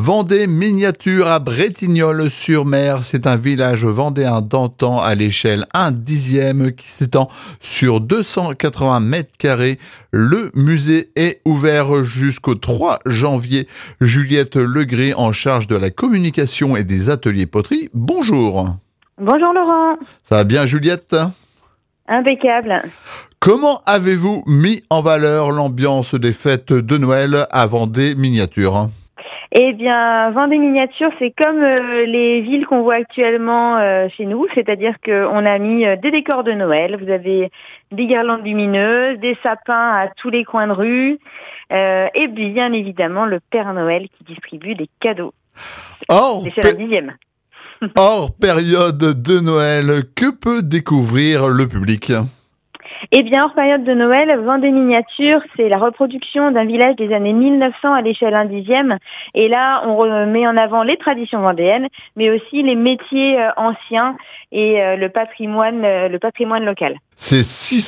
Vendée Miniature à Bretignolles-sur-Mer. C'est un village vendéen d'antan à l'échelle 1/10 qui s'étend sur 280 mètres carrés. Le musée est ouvert jusqu'au 3 janvier. Juliette Legris, en charge de la communication et des ateliers poterie. Bonjour. Bonjour Laurent. Ça va bien Juliette ? Impeccable. Comment avez-vous mis en valeur l'ambiance des fêtes de Noël à Vendée Miniature ? Eh bien, Vendée Miniature, c'est comme les villes qu'on voit actuellement chez nous, c'est-à-dire qu'on a mis des décors de Noël. Vous avez des guirlandes lumineuses, des sapins à tous les coins de rue, et bien évidemment le Père Noël qui distribue des cadeaux. C'est la 10e. Hors période de Noël, que peut découvrir le public ? Eh bien, hors période de Noël, Vendée Miniature, c'est la reproduction d'un village des années 1900 à l'échelle 1/10. Et là, on met en avant les traditions vendéennes, mais aussi les métiers anciens et le patrimoine local. C'est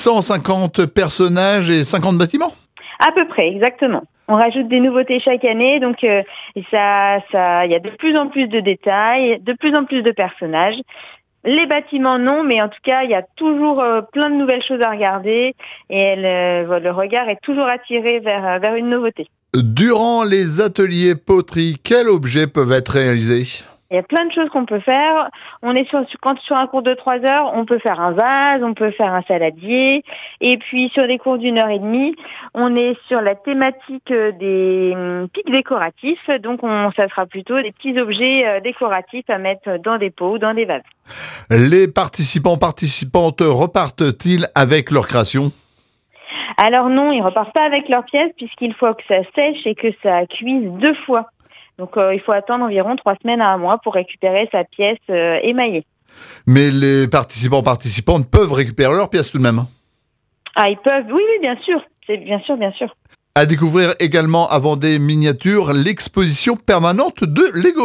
650 personnages et 50 bâtiments ? À peu près, exactement. On rajoute des nouveautés chaque année, donc il y a de plus en plus de détails, de plus en plus de personnages. Les bâtiments, non, mais en tout cas, il y a toujours plein de nouvelles choses à regarder et le regard est toujours attiré vers une nouveauté. Durant les ateliers poterie, quels objets peuvent être réalisés ? Il y a plein de choses qu'on peut faire. On est sur un cours de 3 heures, on peut faire un vase, on peut faire un saladier. Et puis sur des cours d'1 heure et demie, on est sur la thématique des pics décoratifs. Donc ça sera plutôt des petits objets décoratifs à mettre dans des pots ou dans des vases. Les participantes repartent-ils avec leur création ? Alors non, ils repartent pas avec leurs pièces puisqu'il faut que ça sèche et que ça cuise 2 fois. Donc il faut attendre environ 3 semaines à 1 mois pour récupérer sa pièce émaillée. Mais les participantes peuvent récupérer leur pièce tout de même ? Ah, ils peuvent, oui, bien sûr. Bien sûr. À découvrir également à Vendée Miniature, l'exposition permanente de Lego.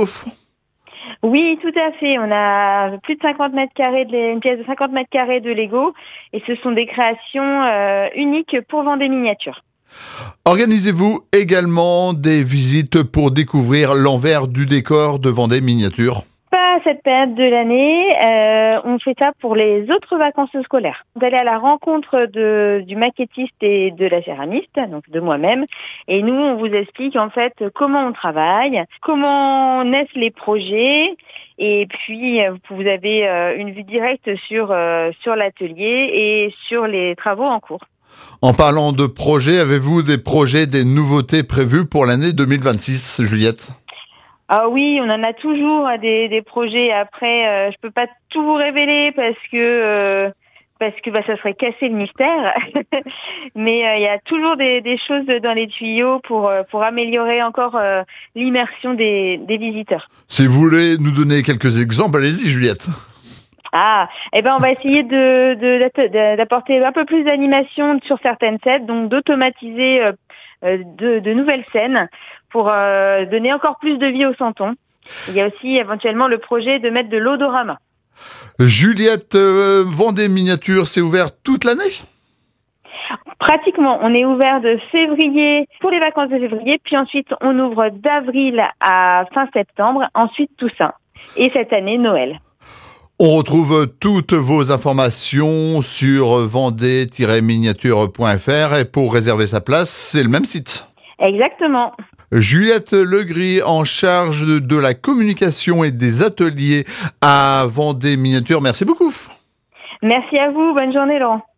Oui, tout à fait. On a plus de 50 mètres carrés, une pièce de 50 mètres carrés de Lego. Et ce sont des créations uniques pour Vendée Miniature. Organisez-vous également des visites pour découvrir l'envers du décor de Vendée Miniature ? Pas à cette période de l'année. On fait ça pour les autres vacances scolaires. On va aller à la rencontre du maquettiste et de la céramiste, donc de moi-même. Et nous, on vous explique en fait comment on travaille, comment naissent les projets. Et puis, vous avez une vue directe sur l'atelier et sur les travaux en cours. En parlant de projets, avez-vous des nouveautés prévues pour l'année 2026, Juliette ? Ah oui, on en a toujours des projets. Après, je peux pas tout vous révéler parce que ça serait casser le mystère. Mais il y a toujours des choses dans les tuyaux pour améliorer encore l'immersion des visiteurs. Si vous voulez nous donner quelques exemples, allez-y, Juliette. Ah, on va essayer d'apporter un peu plus d'animation sur certaines scènes, donc d'automatiser de nouvelles scènes pour donner encore plus de vie au santon. Il y a aussi éventuellement le projet de mettre de l'odorama. Juliette, Vendée Miniature, c'est ouvert toute l'année ? Pratiquement, on est ouvert de février pour les vacances de février, puis ensuite on ouvre d'avril à fin septembre, ensuite Toussaint. Et cette année, Noël. On retrouve toutes vos informations sur vendée-miniature.fr et pour réserver sa place, c'est le même site. Exactement. Juliette Legris, en charge de la communication et des ateliers à Vendée Miniature. Merci beaucoup. Merci à vous. Bonne journée, Laurent.